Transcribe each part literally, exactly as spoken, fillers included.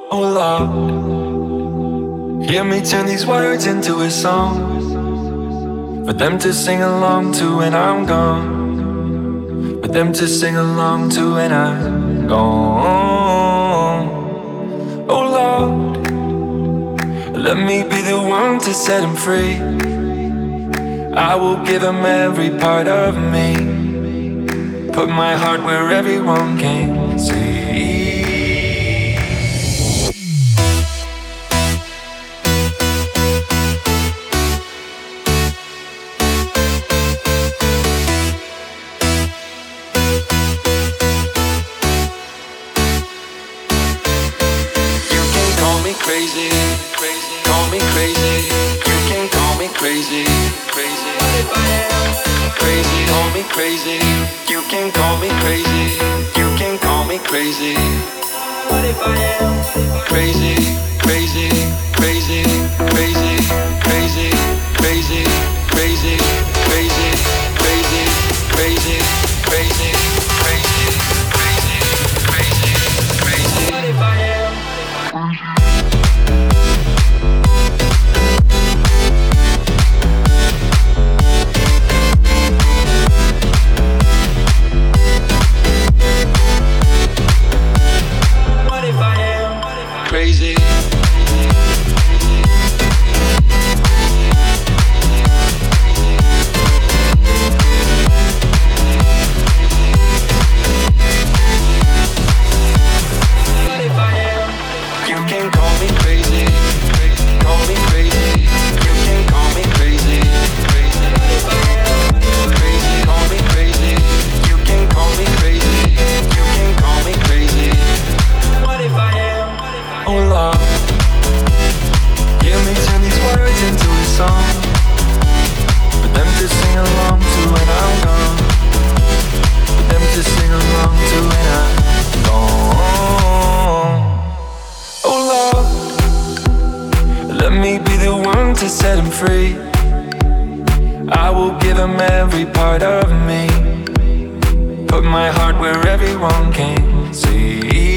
Oh Lord, hear me turn these words into a song for them to sing along to when I'm gone, for them to sing along to when I'm gone. Oh Lord, let me be the one to set them free. I will give them every part of me, put my heart where everyone can see. Crazy, crazy, call me crazy. You can call me crazy, crazy. What if I am crazy? Call me crazy. You can call me crazy. You can call me crazy. What if I am crazy, crazy, crazy, crazy, crazy, crazy, crazy, crazy, crazy, crazy, crazy, crazy, crazy, crazy, crazy. What if I am? Crazy. Set them free. I will give them every part of me, put my heart where everyone can see.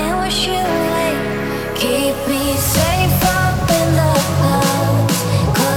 Keep me safe up in the clouds.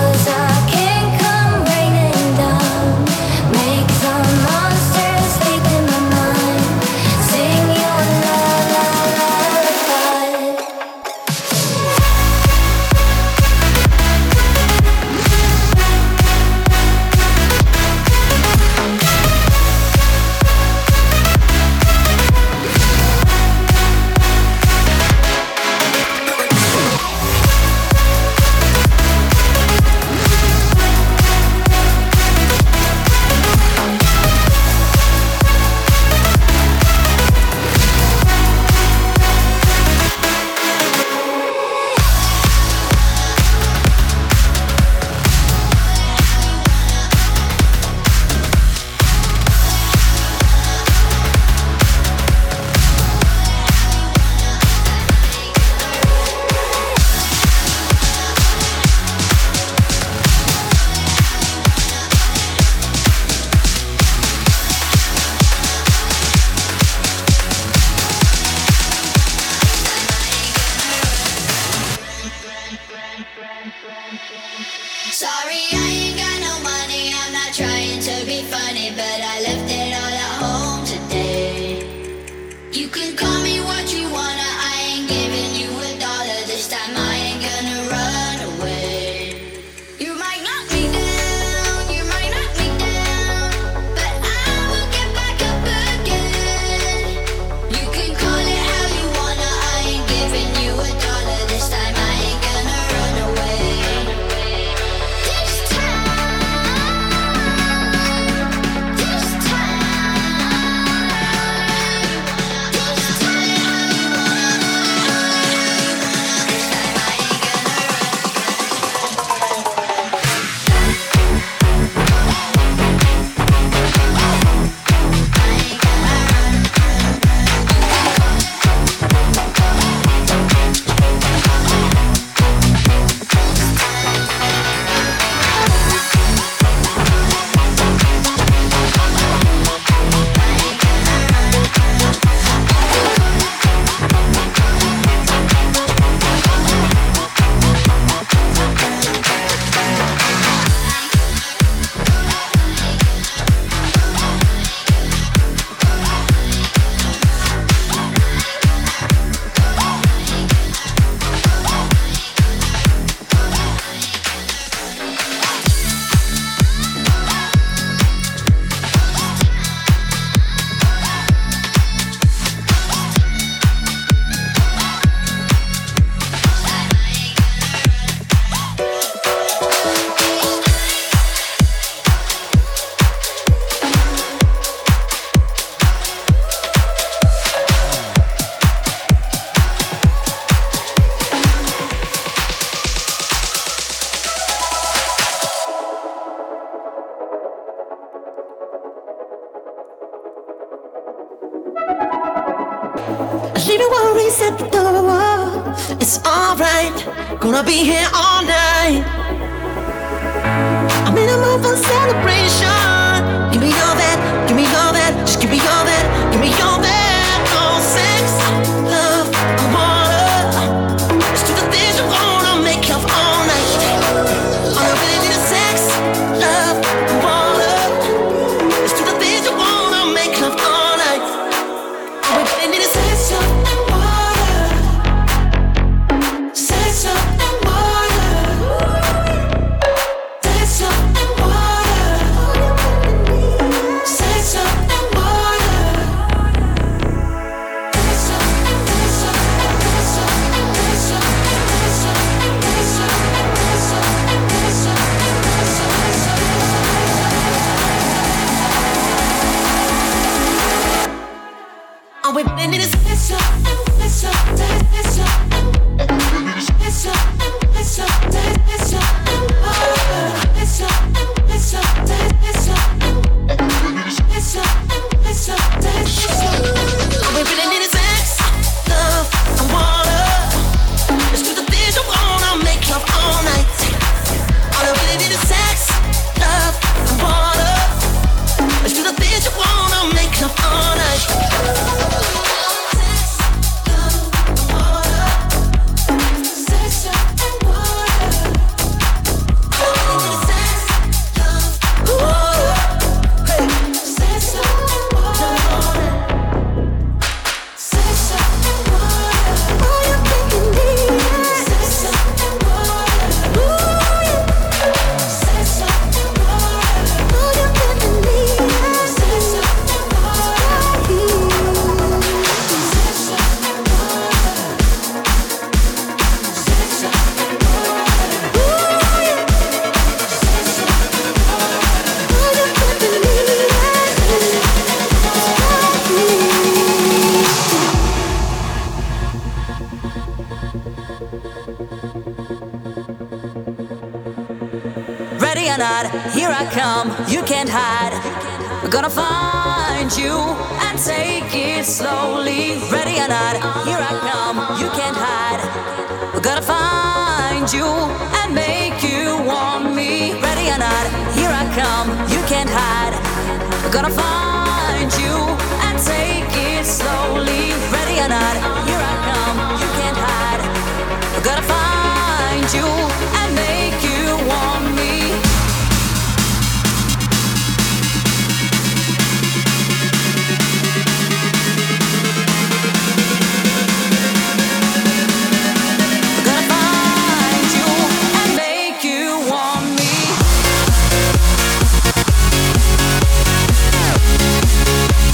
leave your worries at the door. It's alright, gonna be here all night. I'm in a mood for celebration. Give me all that, give me all that, just give me all that, give me all that. Oh, sex, love, and water. Let's do the things you wanna make love all night. All I really need is sex, love, and water. Let's do the things you wanna make love all night. All we really need is sex, love, and water. Sex, love, and water. Sex, love, and water. Sex, love, and water. Sex, love, and sex, love, and sex, love, and sex, love, and sex, love, and sex, love, and sex, love, and sex, love, and sex, love. All we really need is sex, love, and sex, love, and sex, love, and sex, love, and sex, love, and sex, love, and water. Sex, love, and sex, love, and sex, love, and sex, love, and sex, love, and sex, love. All we really need is sex, love, and water. Let's do the things you wanna make love all night. All I really need is sex, love, and water. Let's do the things you wanna make love all night. Sex, love, and water. Sex, love, and water. All I really need is sex, love, and water. Sex, love, and water. Sex, love, and water. All you really need is sex, love, and water. Sex, love, and water. All you really need is sex, love, and water. Sex, love, and water. Sex, love, and water. Sex, love, and water. All you really need is Ready or not, here I come, you can't hide. We're gonna find you and take it slowly. Ready or not, here I come, you can't hide. We're gonna find you and make you want me. Ready or not, here I come, you can't hide. We're gonna find you and take it slowly. Ready or not, here I come, you can't hide. We're gonna find you and make you want me. We're gonna find you and make you want me.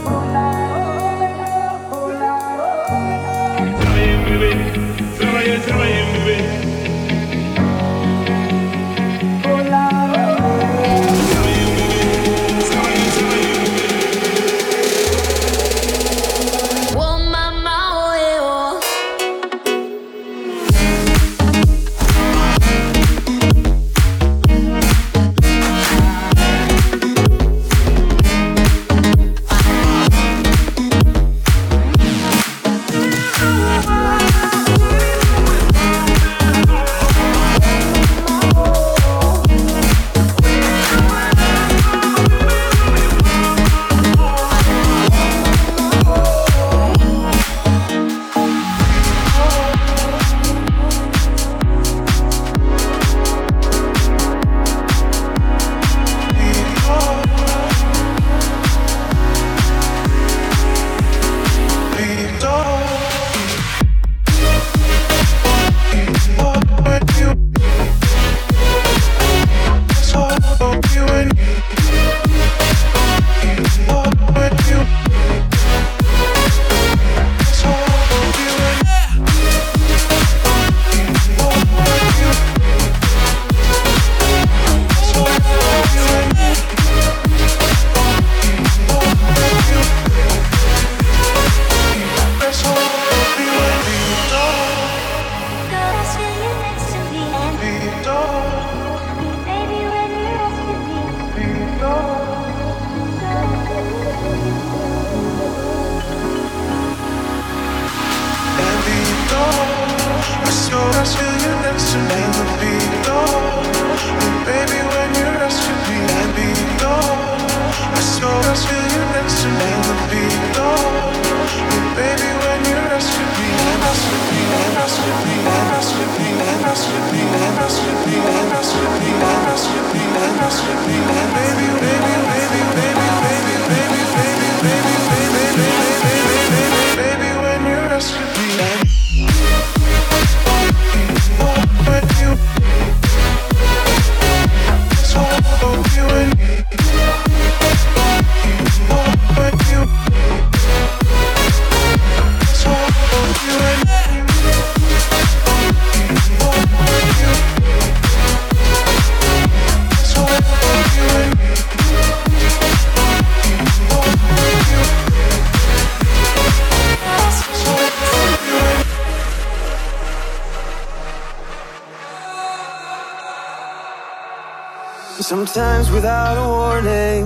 Sometimes without a warning,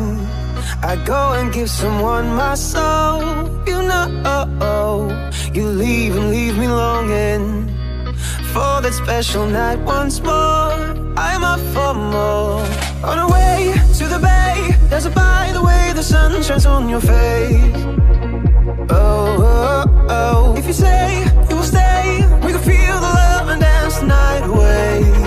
I go and give someone my soul. You know, you leave and leave me longing for that special night once more. I'm up for more. On our way to the bay, there's a by the way the sun shines on your face. Oh, oh, oh. If you say you will stay, we can feel the love and dance the night away.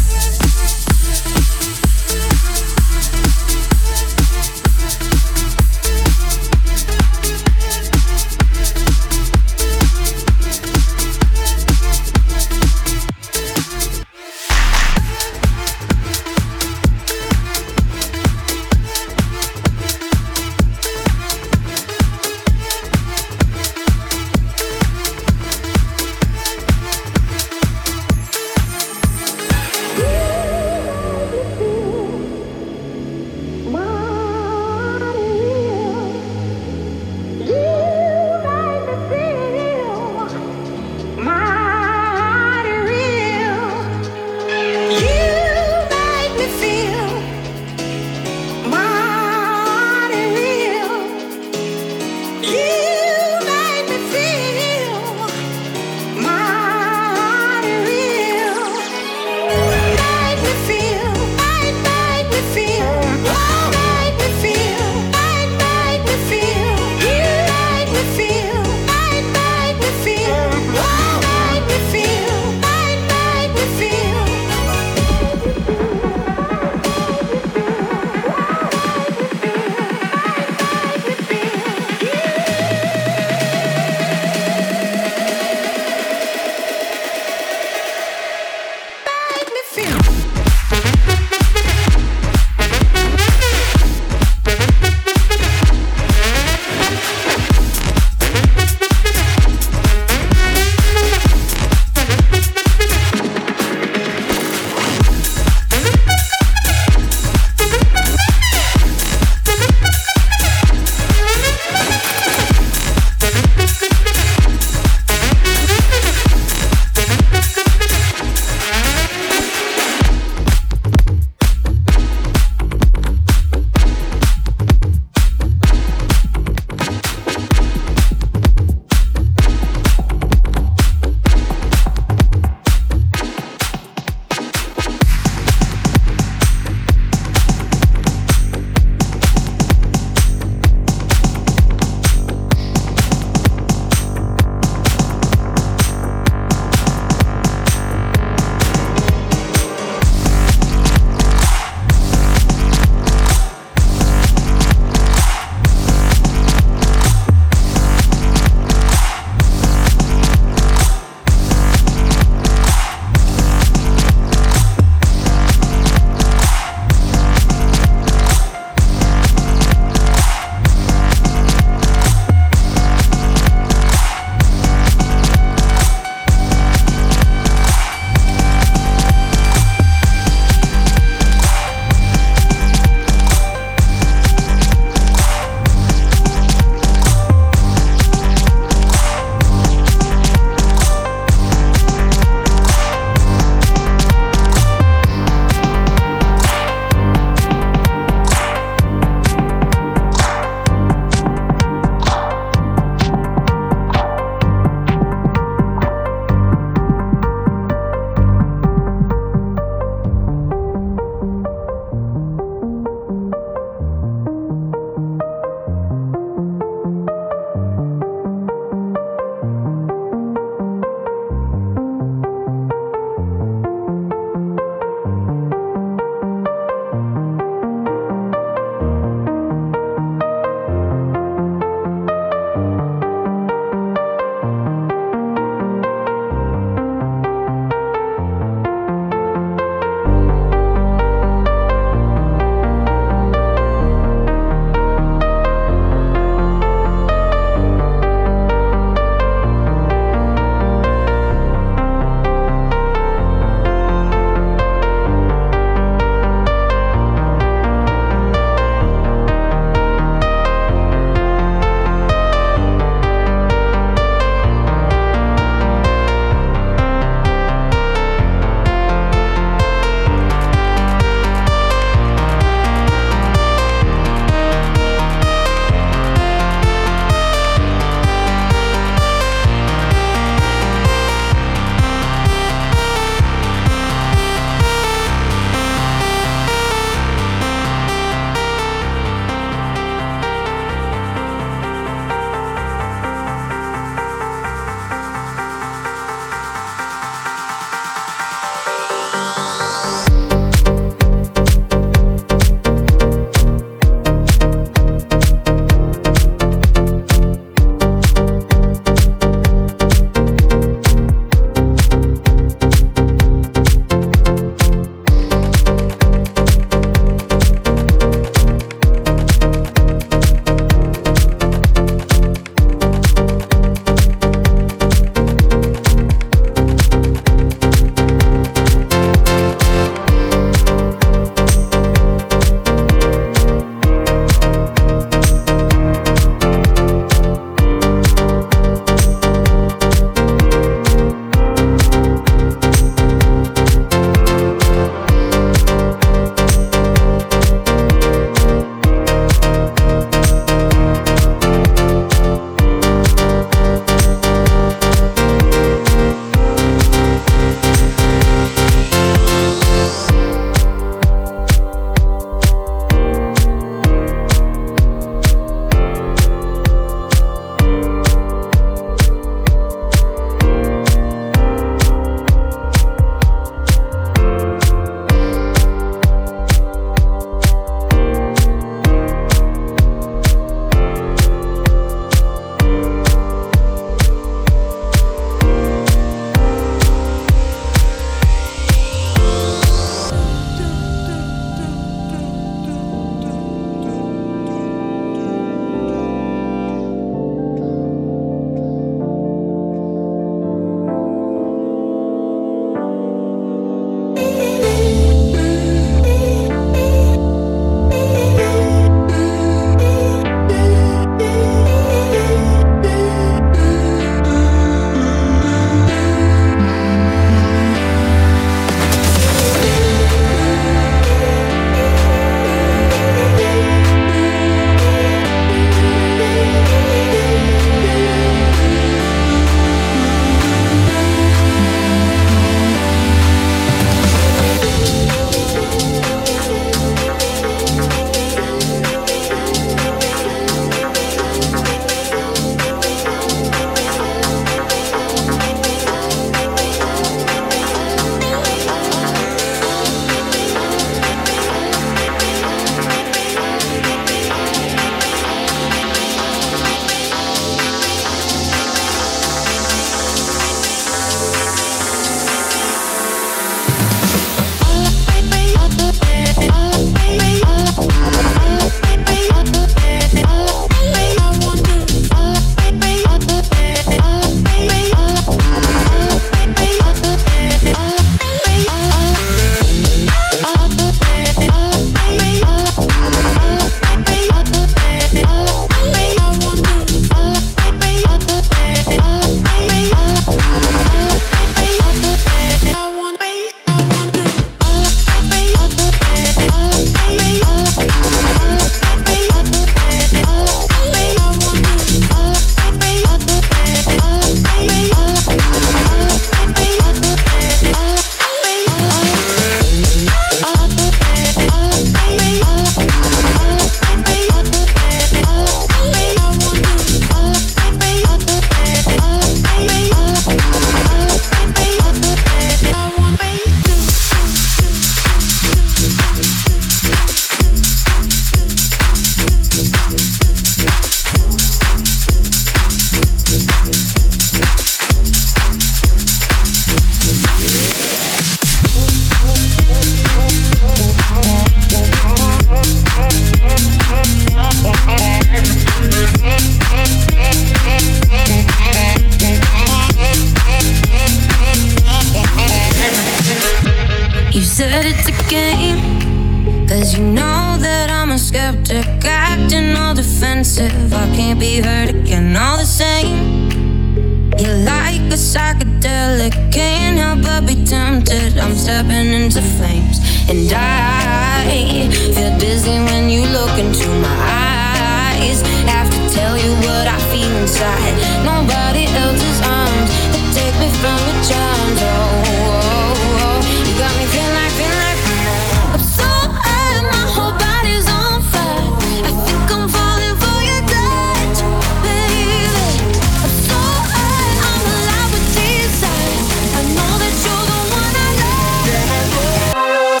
a game. Cause you know that I'm a skeptic, acting all defensive. I can't be hurt again, all the same. You're like a psychedelic, can't help but be tempted. I'm stepping into flames, and I feel dizzy when you look into my eyes. Have to tell you what I feel inside. Nobody else's arms that take me from your charms. Oh, oh, oh. You got me feeling like, feeling like I'm so high, my whole body's on fire. I think I'm falling for your touch, baby. I'm so high, I'm alive with desire. I know that you're the one I love.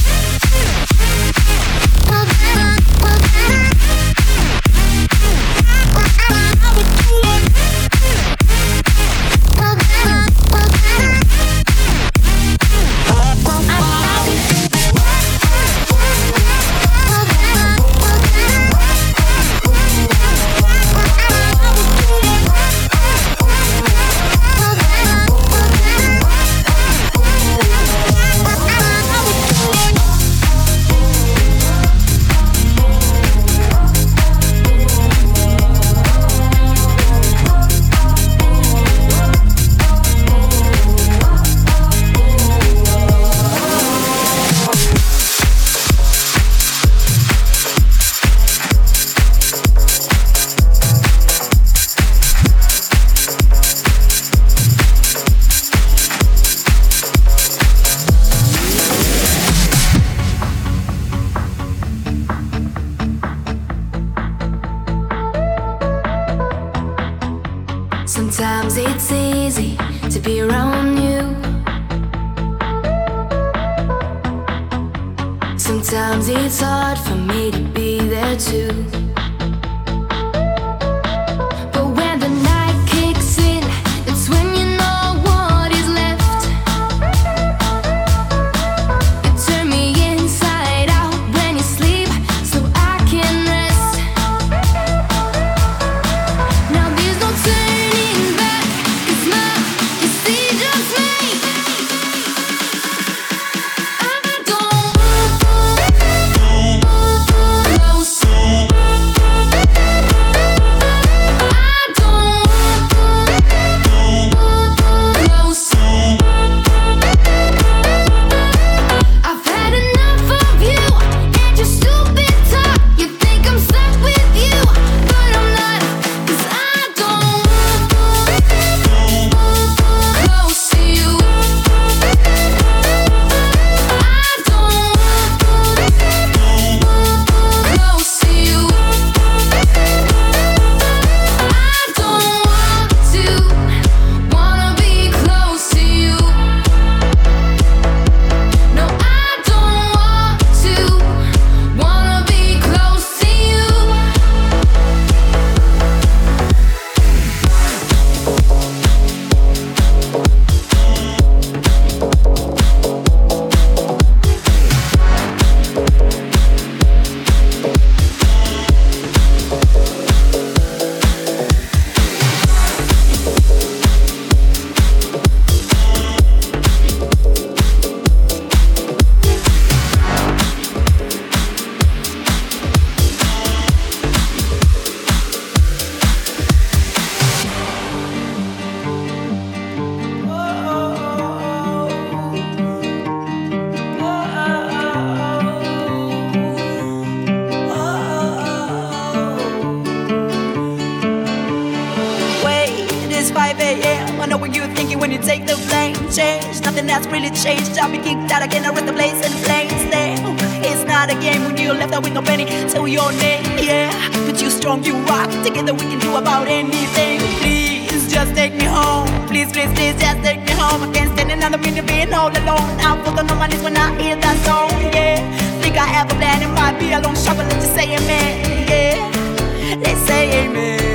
Sometimes it's easy to be around you. Sometimes it's hard for me to be there too. But when the night kicks in, it's when you know what is left. You turn me inside out when you sleep, so I can rest. Now there's no turning back, 'cause my decision's made. I don't close. I don't close. I've had enough of you and your stupid talk. You think I'm stuck with you, but I'm not. 'Cause I don't close to you. I don't close to you. I don't want to, wanna be close to you. No, I don't want to, wanna be close to you. Wait, it's five a.m. I know what you're thinking when you take the plane. Change, nothing that's really changed. I'll be kicked out again, I rest the place in flames there. It's not a game when you left out with no penny to your name, yeah. But you strong, you rock. Together we can do about anything. Please, just take me home. Please, please, please, just take me home. I can't stand another minute being all alone. I'm fucking on my knees when I hear that song, yeah. Think I have a plan, it might be a long shot, but let's just say amen, yeah. Let's say amen.